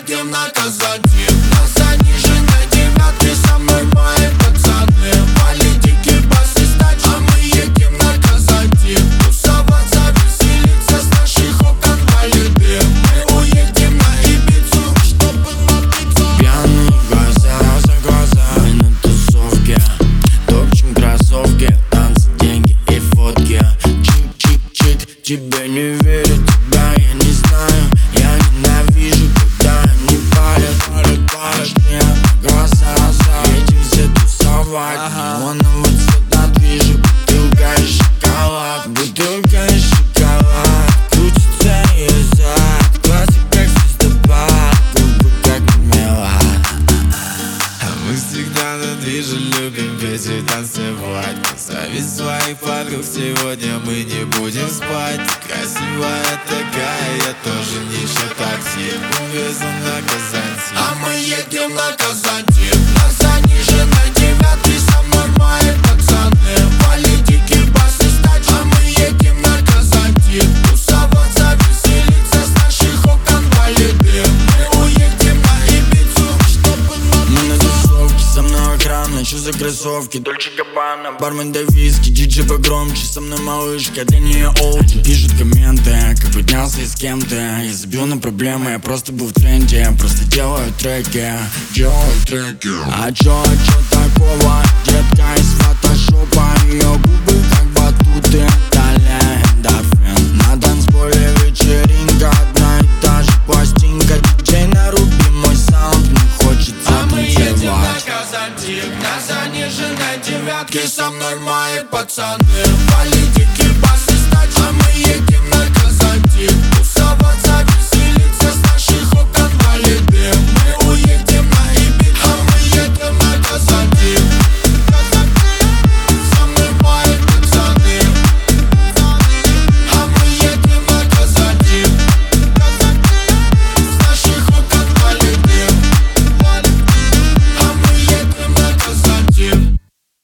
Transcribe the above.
едем на Казантип. На заниженной девятке со мной мои пацаны. Вали дикий бас и стач, а мы едем на Казантип. Тусоваться, веселиться, с наших окон валит дым. Мы уедем на Ибицу, чтобы напиться. Пьяные глаза за глаза на тусовке. Топчем кроссовки, танцы, деньги и фотки. Чик-чик-чик, тебе не верю, тебя я не знаю. Я ненавижу, когда они палят. Глаза за этим все тусовать. Неоновый цвет отвижу, бутылка и шоколад. Бутылка и шоколад. Крутится ее зад, глазик как звездопад, губы как мармелад. А мы всегда на движе любим петь и танцевать. Позови своих подруг, сегодня мы не будем спать. Красивая такая, я тоже нищий такси. Увезу на Казантип. А мы едем на Казантип. На заниженной девятке со мной мои пацаны. Вали дикий бас и стач, а мы едем на Казантип. Тусоваться, веселиться, с наших окон валит дым. Мы уедем на Ибицу, чтобы Мы на тусовке, со мной охрана, что за кроссовки? Дольче Габбана, бармен да виски, диджей погромче. Со мной малышка, для нее олди. Пишут комменты, как поднялся и с кем-то. Я забил на проблемы, я просто был в тренде. Просто делаю треки, А чё такого? Детка из фотошопа. Ее губы как батуты, далее эндорфин. На танцполе вечеринка, одна и та же пластинка. Диджей, наруби мой саунд, мне хочется А мы едем на танцевать. Казантип. На заниженной девятке со мной мои пацаны.